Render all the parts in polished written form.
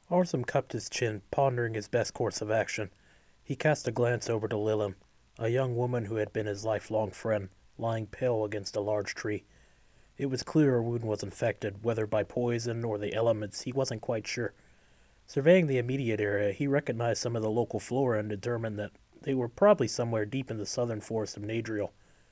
Arsum cupped his chin, pondering his best course of action. He cast a glance over to Lilum, a young woman who had been his lifelong friend, lying pale against a large tree. It was clear her wound was infected, whether by poison or the elements, he wasn't quite sure. Surveying the immediate area, he recognized some of the local flora and determined that they were probably somewhere deep in the southern forest of Nadriel.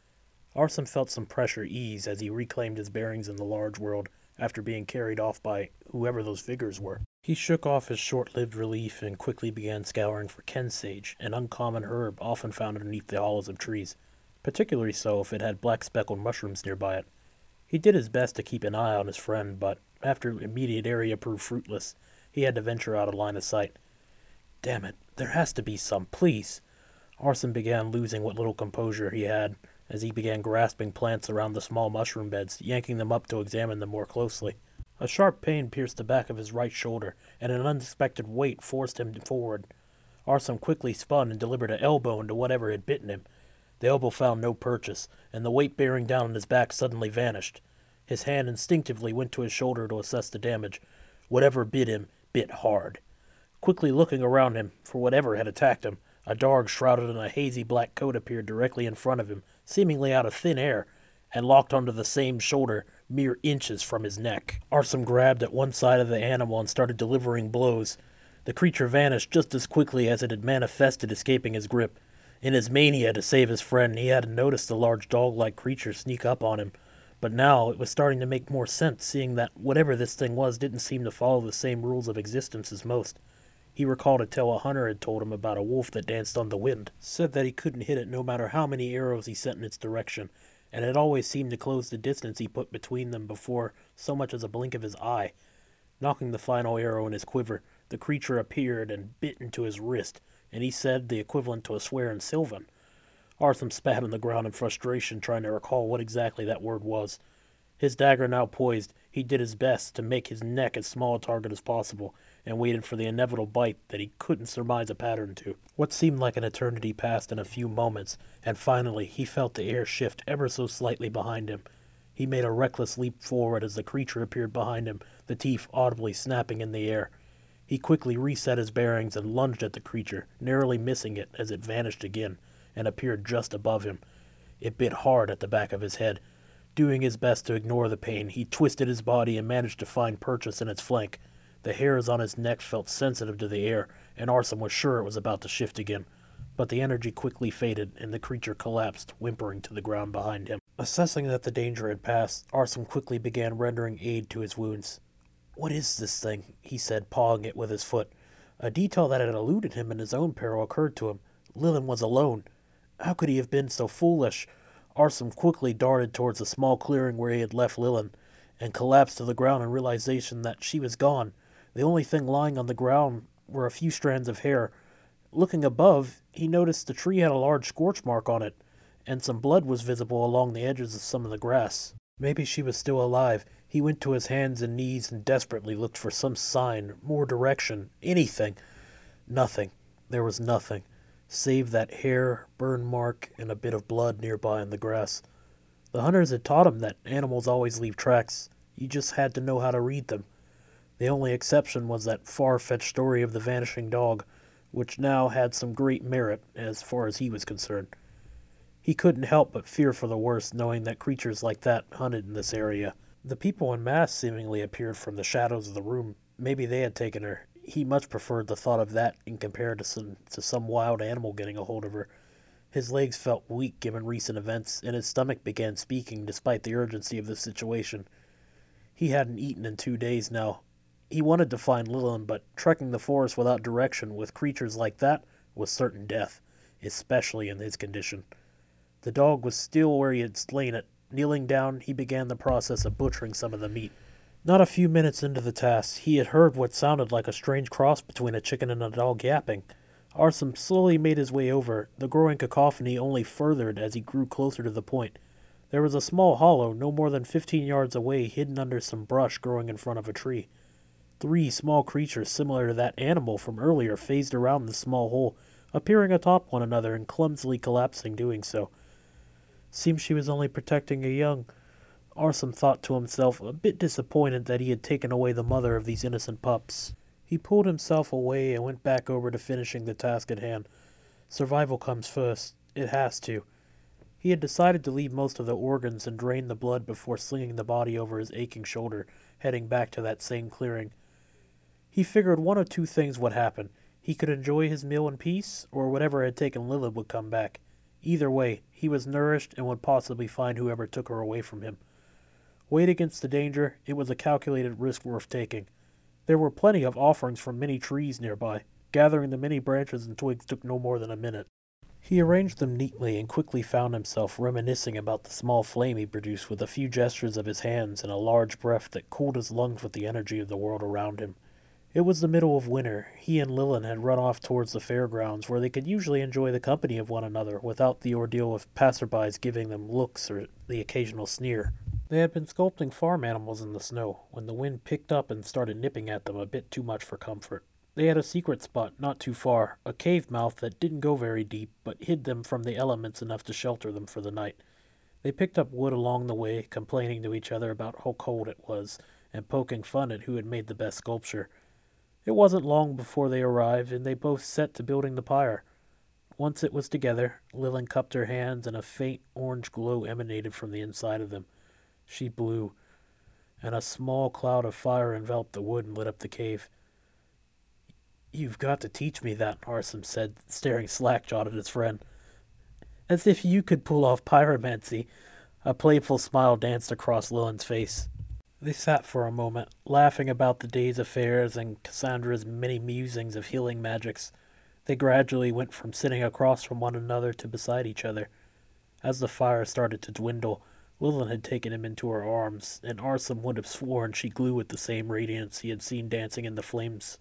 Arsum felt some pressure ease as he reclaimed his bearings in the large world after being carried off by whoever those figures were. He shook off his short-lived relief and quickly began scouring for kensage, an uncommon herb often found underneath the hollows of trees, particularly so if it had black speckled mushrooms nearby it. He did his best to keep an eye on his friend, but after immediate area proved fruitless, he had to venture out of line of sight. Damn it, there has to be some, please. Arsum began losing what little composure he had as he began grasping plants around the small mushroom beds, yanking them up to examine them more closely. A sharp pain pierced the back of his right shoulder, and an unexpected weight forced him forward. Arsum quickly spun and delivered an elbow into whatever had bitten him. The elbow found no purchase, and the weight bearing down on his back suddenly vanished. His hand instinctively went to his shoulder to assess the damage. Whatever bit him bit hard. Quickly looking around him for whatever had attacked him, a dog shrouded in a hazy black coat appeared directly in front of him, seemingly out of thin air, and locked onto the same shoulder mere inches from his neck. Arsum grabbed at one side of the animal and started delivering blows. The creature vanished just as quickly as it had manifested, escaping his grip. In his mania to save his friend, he hadn't noticed the large dog-like creature sneak up on him, but now it was starting to make more sense, seeing that whatever this thing was didn't seem to follow the same rules of existence as most. He recalled a tale a hunter had told him about a wolf that danced on the wind, said that he couldn't hit it no matter how many arrows he sent in its direction, and it always seemed to close the distance he put between them before so much as a blink of his eye. Knocking the final arrow in his quiver, the creature appeared and bit into his wrist, and he said the equivalent to a swear in Sylvan. Arsum spat on the ground in frustration, trying to recall what exactly that word was. His dagger now poised, he did his best to make his neck as small a target as possible, and waited for the inevitable bite that he couldn't surmise a pattern to. What seemed like an eternity passed in a few moments, and finally he felt the air shift ever so slightly behind him. He made a reckless leap forward as the creature appeared behind him, the teeth audibly snapping in the air. He quickly reset his bearings and lunged at the creature, narrowly missing it as it vanished again, and appeared just above him. It bit hard at the back of his head. Doing his best to ignore the pain, he twisted his body and managed to find purchase in its flank. The hairs on his neck felt sensitive to the air, and Arsum was sure it was about to shift again. But the energy quickly faded, and the creature collapsed, whimpering to the ground behind him. Assessing that the danger had passed, Arsum quickly began rendering aid to his wounds. "What is this thing?" he said, pawing it with his foot. A detail that had eluded him in his own peril occurred to him. Lilin was alone. How could he have been so foolish? Arsum quickly darted towards the small clearing where he had left Lilin, and collapsed to the ground in realization that she was gone. The only thing lying on the ground were a few strands of hair. Looking above, he noticed the tree had a large scorch mark on it, and some blood was visible along the edges of some of the grass. Maybe she was still alive. He went to his hands and knees and desperately looked for some sign, more direction, anything. Nothing. There was nothing, save that hair, burn mark, and a bit of blood nearby in the grass. The hunters had taught him that animals always leave tracks. You just had to know how to read them. The only exception was that far-fetched story of the vanishing dog, which now had some great merit as far as he was concerned. He couldn't help but fear for the worst, knowing that creatures like that hunted in this area. The people en masse seemingly appeared from the shadows of the room. Maybe they had taken her. He much preferred the thought of that in comparison to some wild animal getting a hold of her. His legs felt weak given recent events, and his stomach began speaking despite the urgency of the situation. He hadn't eaten in 2 days now. He wanted to find Lilin, but trekking the forest without direction with creatures like that was certain death, especially in his condition. The dog was still where he had slain it. Kneeling down, he began the process of butchering some of the meat. Not a few minutes into the task, he had heard what sounded like a strange cross between a chicken and a dog yapping. Arsum slowly made his way over. The growing cacophony only furthered as he grew closer to the point. There was a small hollow, no more than 15 yards away, hidden under some brush growing in front of a tree. 3 small creatures similar to that animal from earlier phased around the small hole, appearing atop one another and clumsily collapsing doing so. Seems she was only protecting a young. Arsum thought to himself, a bit disappointed that he had taken away the mother of these innocent pups. He pulled himself away and went back over to finishing the task at hand. Survival comes first. It has to. He had decided to leave most of the organs and drain the blood before slinging the body over his aching shoulder, heading back to that same clearing. He figured one of two things would happen. He could enjoy his meal in peace, or whatever had taken Lilith would come back. Either way, he was nourished and would possibly find whoever took her away from him. Weighed against the danger, it was a calculated risk worth taking. There were plenty of offerings from many trees nearby. Gathering the many branches and twigs took no more than a minute. He arranged them neatly and quickly found himself reminiscing about the small flame he produced with a few gestures of his hands and a large breath that cooled his lungs with the energy of the world around him. It was the middle of winter. He and Lillian had run off towards the fairgrounds, where they could usually enjoy the company of one another without the ordeal of passerbys giving them looks or the occasional sneer. They had been sculpting farm animals in the snow when the wind picked up and started nipping at them a bit too much for comfort. They had a secret spot not too far, a cave mouth that didn't go very deep but hid them from the elements enough to shelter them for the night. They picked up wood along the way, complaining to each other about how cold it was, and poking fun at who had made the best sculpture. It wasn't long before they arrived, and they both set to building the pyre. Once it was together, Lillian cupped her hands, and a faint orange glow emanated from the inside of them. She blew, and a small cloud of fire enveloped the wood and lit up the cave. "You've got to teach me that," Arsum said, staring slack-jawed at his friend. "As if you could pull off pyromancy." A playful smile danced across Lillian's face. They sat for a moment, laughing about the day's affairs and Cassandra's many musings of healing magics. They gradually went from sitting across from one another to beside each other. As the fire started to dwindle, Lillian had taken him into her arms, and Arsum would have sworn she glowed with the same radiance he had seen dancing in the flames.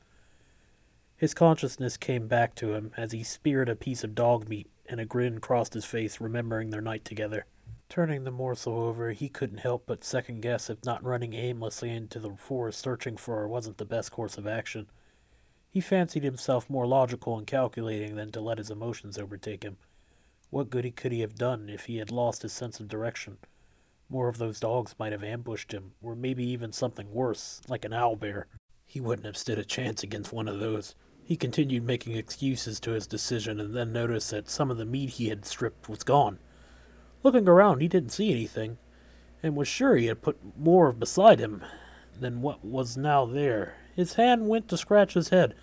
His consciousness came back to him as he speared a piece of dog meat, and a grin crossed his face, remembering their night together. Turning the morsel over, he couldn't help but second-guess if not running aimlessly into the forest searching for her wasn't the best course of action. He fancied himself more logical and calculating than to let his emotions overtake him. What good could he have done if he had lost his sense of direction? More of those dogs might have ambushed him, or maybe even something worse, like an owlbear. He wouldn't have stood a chance against one of those. He continued making excuses to his decision and then noticed that some of the meat he had stripped was gone. Looking around, he didn't see anything, and was sure he had put more beside him than what was now there. His hand went to scratch his head,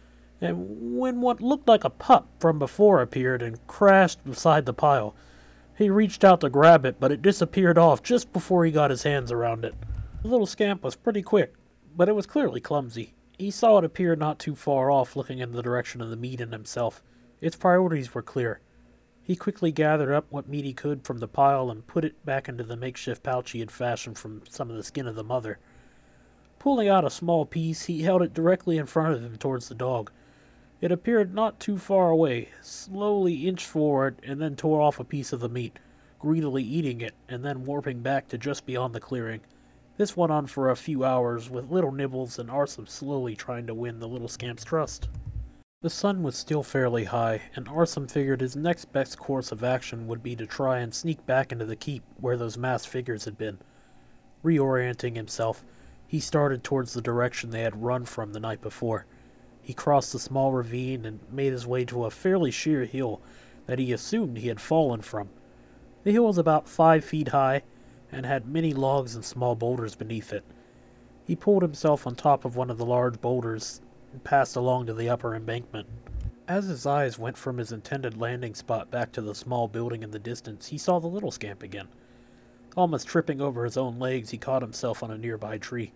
and when what looked like a pup from before appeared and crashed beside the pile, he reached out to grab it, but it disappeared off just before he got his hands around it. The little scamp was pretty quick, but it was clearly clumsy. He saw it appear not too far off, looking in the direction of the meat and himself. Its priorities were clear. He quickly gathered up what meat he could from the pile and put it back into the makeshift pouch he had fashioned from some of the skin of the mother. Pulling out a small piece, he held it directly in front of him towards the dog. It appeared not too far away, slowly inched forward, and then tore off a piece of the meat, greedily eating it, and then warping back to just beyond the clearing. This went on for a few hours, with little nibbles and Arsum slowly trying to win the little scamp's trust. The sun was still fairly high, and Arsum figured his next best course of action would be to try and sneak back into the keep where those masked figures had been. Reorienting himself, he started towards the direction they had run from the night before. He crossed the small ravine and made his way to a fairly sheer hill that he assumed he had fallen from. The hill was about 5 feet high, and had many logs and small boulders beneath it. He pulled himself on top of one of the large boulders and passed along to the upper embankment. As his eyes went from his intended landing spot back to the small building in the distance, he saw the little scamp again. Almost tripping over his own legs, he caught himself on a nearby tree.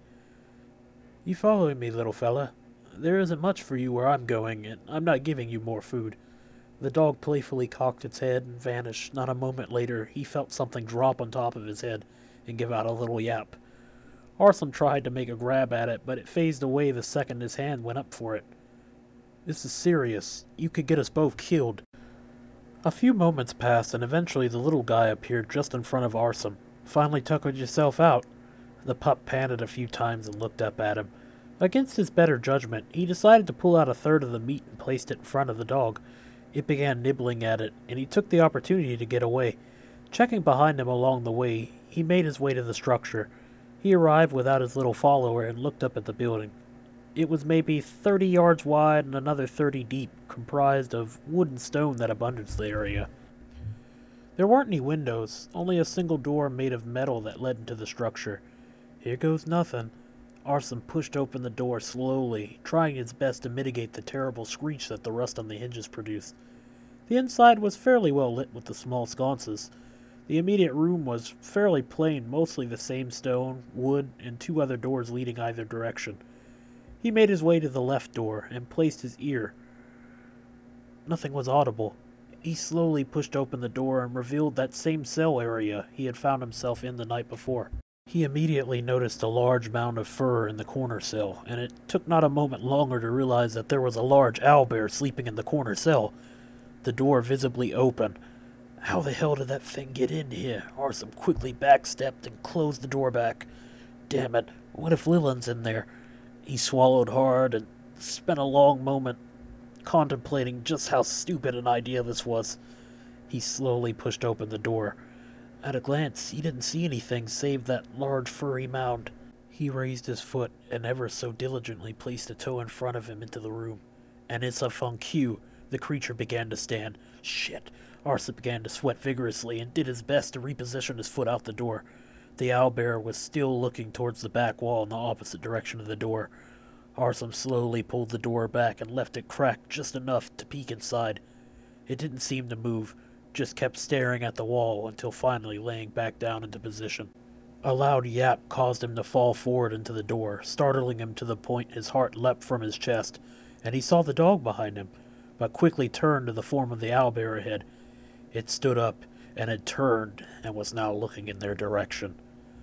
"You following me, little fella? There isn't much for you where I'm going, and I'm not giving you more food." The dog playfully cocked its head and vanished. Not a moment later, he felt something drop on top of his head and give out a little yap. Arsum tried to make a grab at it, but it phased away the second his hand went up for it. "This is serious. You could get us both killed." A few moments passed, and eventually the little guy appeared just in front of Arsum. "Finally tuckered yourself out." The pup panted a few times and looked up at him. Against his better judgment, he decided to pull out a third of the meat and placed it in front of the dog. It began nibbling at it, and he took the opportunity to get away. Checking behind him along the way, he made his way to the structure. He arrived without his little follower and looked up at the building. It was maybe 30 yards wide and another 30 deep, comprised of wood and stone that abundance the area. There weren't any windows, only a single door made of metal that led into the structure. Here goes nothing. Arson pushed open the door slowly, trying his best to mitigate the terrible screech that the rust on the hinges produced. The inside was fairly well lit with the small sconces. The immediate room was fairly plain, mostly the same stone, wood, and 2 other doors leading either direction. He made his way to the left door and placed his ear. Nothing was audible. He slowly pushed open the door and revealed that same cell area he had found himself in the night before. He immediately noticed a large mound of fur in the corner cell, and it took not a moment longer to realize that there was a large owlbear sleeping in the corner cell, the door visibly open. How the hell did that thing get in here? Arson quickly backstepped and closed the door back. Damn it, what if Lillian's in there? He swallowed hard and spent a long moment contemplating just how stupid an idea this was. He slowly pushed open the door. At a glance, he didn't see anything save that large furry mound. He raised his foot and ever so diligently placed a toe in front of him into the room. And it's a fun cue. The creature began to stand. Shit. Arson began to sweat vigorously and did his best to reposition his foot out the door. The owlbear was still looking towards the back wall in the opposite direction of the door. Arson slowly pulled the door back and left it cracked just enough to peek inside. It didn't seem to move, just kept staring at the wall until finally laying back down into position. A loud yap caused him to fall forward into the door, startling him to the point his heart leapt from his chest, and he saw the dog behind him, but quickly turned to the form of the owlbear ahead. It stood up and had turned and was now looking in their direction.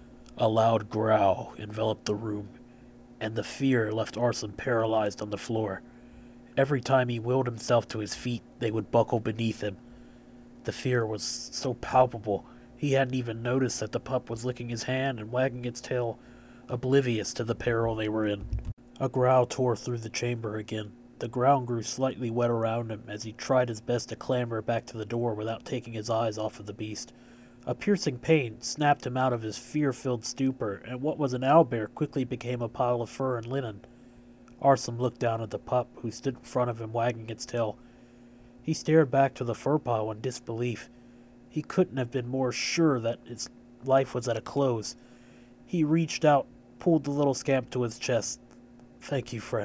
A loud growl enveloped the room, and the fear left Arson paralyzed on the floor. Every time he willed himself to his feet, they would buckle beneath him. The fear was so palpable, he hadn't even noticed that the pup was licking his hand and wagging its tail, oblivious to the peril they were in. A growl tore through the chamber again. The ground grew slightly wet around him as he tried his best to clamber back to the door without taking his eyes off of the beast. A piercing pain snapped him out of his fear-filled stupor, and what was an owlbear quickly became a pile of fur and linen. Arson looked down at the pup, who stood in front of him wagging its tail. He stared back to the fur pile in disbelief. He couldn't have been more sure that its life was at a close. He reached out, pulled the little scamp to his chest. "Thank you, friend."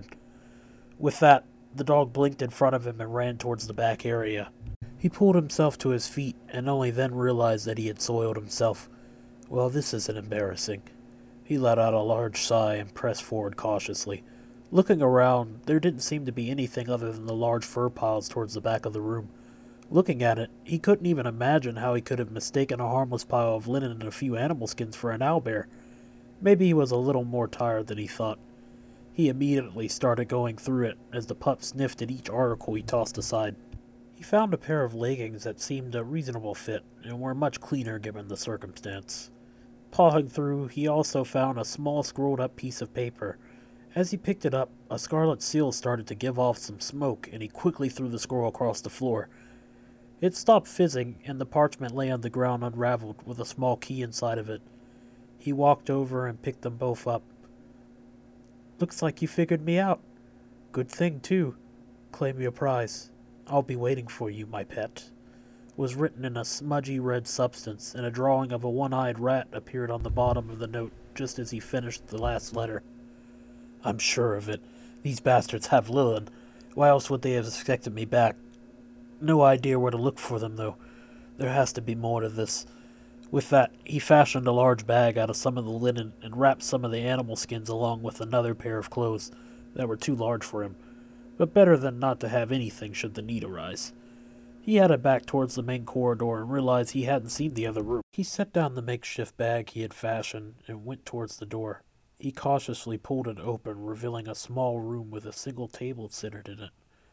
With that, the dog blinked in front of him and ran towards the back area. He pulled himself to his feet and only then realized that he had soiled himself. Well, this isn't embarrassing. He let out a large sigh and pressed forward cautiously. Looking around, there didn't seem to be anything other than the large fur piles towards the back of the room. Looking at it, he couldn't even imagine how he could have mistaken a harmless pile of linen and a few animal skins for an owlbear. Maybe he was a little more tired than he thought. He immediately started going through it as the pup sniffed at each article he tossed aside. He found a pair of leggings that seemed a reasonable fit and were much cleaner given the circumstance. Pawing through, he also found a small scrolled-up piece of paper. As he picked it up, a scarlet seal started to give off some smoke, and he quickly threw the scroll across the floor. It stopped fizzing, and the parchment lay on the ground unraveled with a small key inside of it. He walked over and picked them both up. "Looks like you figured me out. Good thing, too. Claim your prize. I'll be waiting for you, my pet," was written in a smudgy red substance, and a drawing of a one-eyed rat appeared on the bottom of the note just as he finished the last letter. "I'm sure of it. These bastards have Lillian. Why else would they have expected me back? No idea where to look for them, though. There has to be more to this." With that, he fashioned a large bag out of some of the linen and wrapped some of the animal skins along with another pair of clothes that were too large for him, but better than not to have anything should the need arise. He headed back towards the main corridor and realized he hadn't seen the other room. He set down the makeshift bag he had fashioned and went towards the door. He cautiously pulled it open, revealing a small room with a single table centered in it.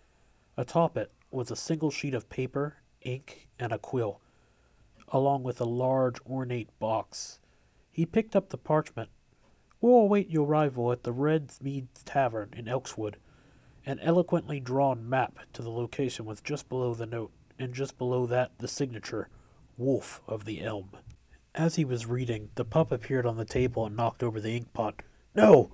Atop it was a single sheet of paper, ink, and a quill, along with a large, ornate box. He picked up the parchment. "We'll await your arrival at the Red Mead's Tavern in Elkswood." An eloquently drawn map to the location was just below the note, and just below that the signature, "Wolf of the Elm." As he was reading, the pup appeared on the table and knocked over the ink pot. "No!"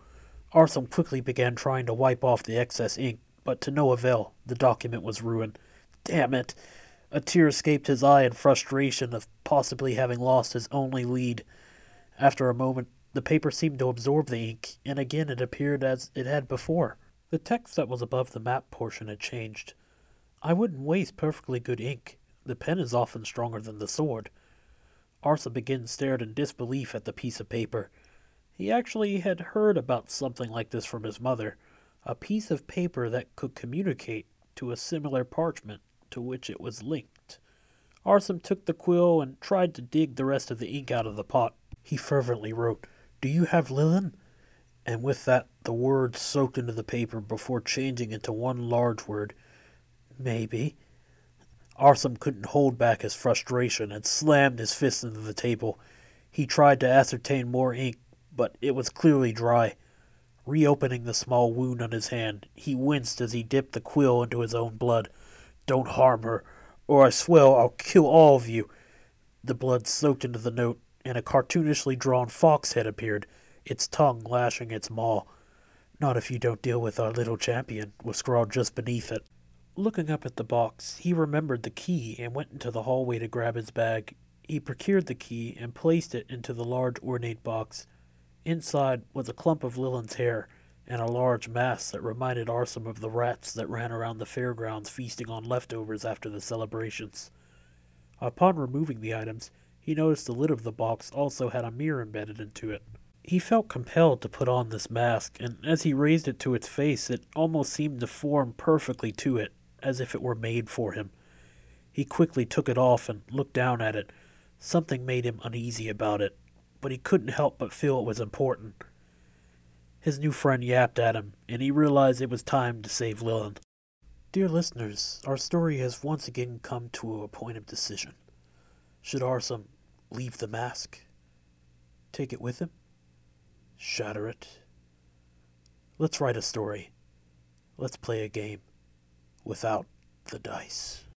Arthur quickly began trying to wipe off the excess ink, but to no avail. The document was ruined. Damn it! A tear escaped his eye in frustration of possibly having lost his only lead. After a moment, the paper seemed to absorb the ink, and again it appeared as it had before. The text that was above the map portion had changed. I wouldn't waste perfectly good ink. The pen is often stronger than the sword. Arthur again stared in disbelief at the piece of paper. He actually had heard about something like this from his mother, a piece of paper that could communicate to a similar parchment to which it was linked. Arthur took the quill and tried to dig the rest of the ink out of the pot. He fervently wrote, "Do you have Lilin?" And with that, the words soaked into the paper before changing into one large word, "Maybe." Arthur couldn't hold back his frustration and slammed his fist into the table. He tried to ascertain more ink, but it was clearly dry. Reopening the small wound on his hand, he winced as he dipped the quill into his own blood. "Don't harm her, or I swear I'll kill all of you." The blood soaked into the note, and a cartoonishly drawn fox head appeared, its tongue lashing its maw. "Not if you don't deal with our little champion," was scrawled just beneath it. Looking up at the box, he remembered the key and went into the hallway to grab his bag. He procured the key and placed it into the large ornate box. Inside was a clump of Lilin's hair and a large mass that reminded Arthur of the rats that ran around the fairgrounds feasting on leftovers after the celebrations. Upon removing the items, he noticed the lid of the box also had a mirror embedded into it. He felt compelled to put on this mask, and as he raised it to its face, it almost seemed to form perfectly to it, as if it were made for him. He quickly took it off and looked down at it. Something made him uneasy about it, but he couldn't help but feel it was important. His new friend yapped at him, and he realized it was time to save Lilin. Dear listeners, our story has once again come to a point of decision. Should Arthur leave the mask? Take it with him? Shatter it? Let's write a story. Let's play a game without the dice.